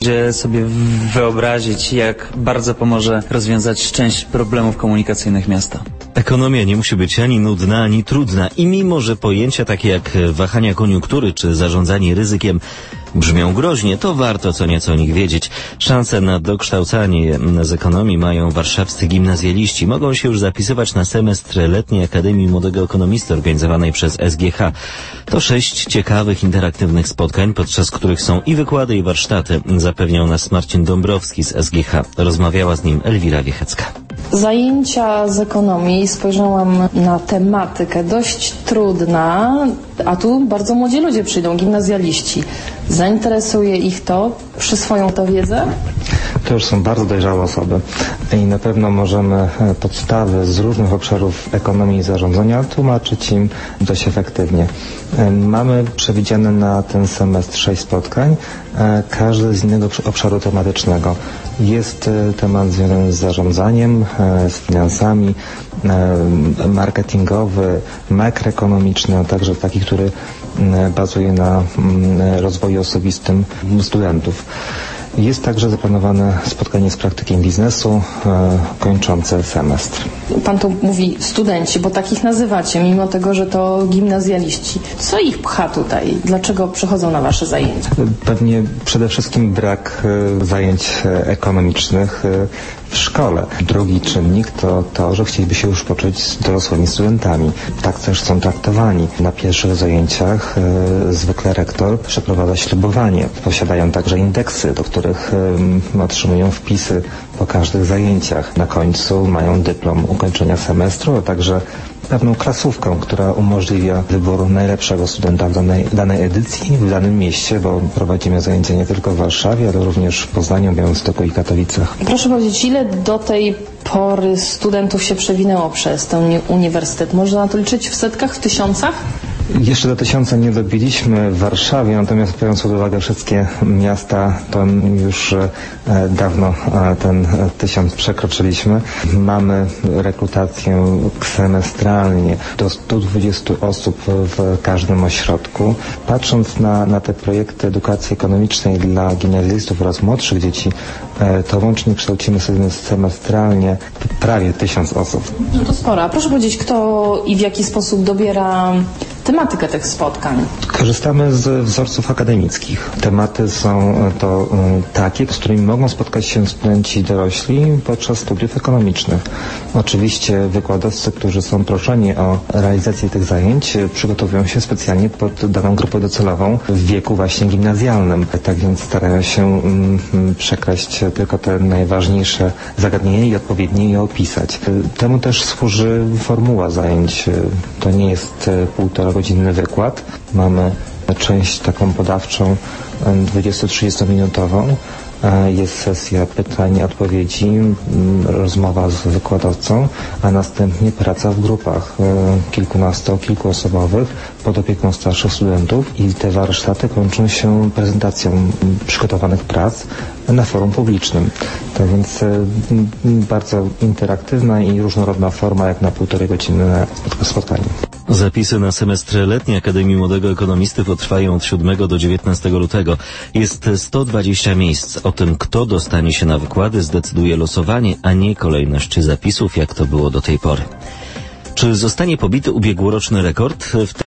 gdzie sobie wyobrazić, jak bardzo pomoże rozwiązać część problemów komunikacyjnych miasta. Ekonomia nie musi być ani nudna, ani trudna i mimo, że pojęcia takie jak wahania koniunktury czy zarządzanie ryzykiem brzmią groźnie, to warto co nieco o nich wiedzieć. Szansę na dokształcanie z ekonomii mają warszawscy gimnazjaliści. Mogą się już zapisywać na semestr Letniej Akademii Młodego Ekonomisty organizowanej przez SGH. To 6 ciekawych, interaktywnych spotkań, podczas których są i wykłady, i warsztaty. Zapewniał nas Marcin Dąbrowski z SGH. Rozmawiała z nim Elwira Wiechecka. Zajęcia z ekonomii, spojrzałam na tematykę dość trudna, a tu bardzo młodzi ludzie przyjdą, gimnazjaliści. Zainteresuje ich to? Przyswoją to wiedzę? To już są bardzo dojrzałe osoby i na pewno możemy podstawy z różnych obszarów ekonomii i zarządzania tłumaczyć im dość efektywnie. Mamy przewidziane na ten semestr 6 spotkań, każdy z innego obszaru tematycznego. Jest temat związany z zarządzaniem, z finansami, marketingowy, makroekonomiczny, a także taki, który bazuje na rozwoju osobistym studentów. Jest także zaplanowane spotkanie z praktykiem biznesu kończące semestr. Pan tu mówi studenci, bo takich nazywacie, mimo tego, że to gimnazjaliści. Co ich pcha tutaj? Dlaczego przychodzą na wasze zajęcia? Pewnie przede wszystkim brak zajęć ekonomicznych w szkole. Drugi czynnik to to, że chcieliby się już poczuć z dorosłymi studentami. Tak też są traktowani. Na pierwszych zajęciach zwykle rektor przeprowadza ślubowanie. Posiadają także indeksy, do których otrzymują wpisy po każdych zajęciach. Na końcu mają dyplom ukończenia semestru, a także pewną klasówkę, która umożliwia wybór najlepszego studenta w danej edycji w danym mieście, bo prowadzimy zajęcia nie tylko w Warszawie, ale również w Poznaniu, Białymstoku i Katowicach. Proszę powiedzieć, ile do tej pory studentów się przewinęło przez ten uniwersytet? Można to liczyć w setkach, w tysiącach? Jeszcze do 1000 nie dobiliśmy w Warszawie, natomiast biorąc pod uwagę wszystkie miasta, to już dawno ten 1000 przekroczyliśmy. Mamy rekrutację semestralnie do 120 osób w każdym ośrodku. Patrząc na te projekty edukacji ekonomicznej dla gimnazjalistów oraz młodszych dzieci, to łącznie kształcimy sobie semestralnie prawie 1000 osób. No to sporo. A proszę powiedzieć, kto i w jaki sposób dobiera tematykę tych spotkań? Korzystamy z wzorców akademickich. Tematy są to takie, z którymi mogą spotkać się studenci dorośli podczas studiów ekonomicznych. Oczywiście wykładowcy, którzy są proszeni o realizację tych zajęć, przygotowują się specjalnie pod daną grupę docelową w wieku właśnie gimnazjalnym. Tak więc starają się przekreślić tylko te najważniejsze zagadnienia i odpowiednio je opisać. Temu też służy formuła zajęć. To nie jest 1,5-godzinny wykład. Mamy część taką podawczą 20-30 minutową. Jest sesja pytań, odpowiedzi, rozmowa z wykładowcą, a następnie praca w grupach kilkuosobowych pod opieką starszych studentów i te warsztaty kończą się prezentacją przygotowanych prac na forum publicznym. Tak więc bardzo interaktywna i różnorodna forma jak na 1,5-godzinne spotkanie. Zapisy na semestr Letniej Akademii Młodego Ekonomisty potrwają od 7 do 19 lutego. Jest 120 miejsc. O tym, kto dostanie się na wykłady, zdecyduje losowanie, a nie kolejność zapisów, jak to było do tej pory. Czy zostanie pobity ubiegłoroczny rekord?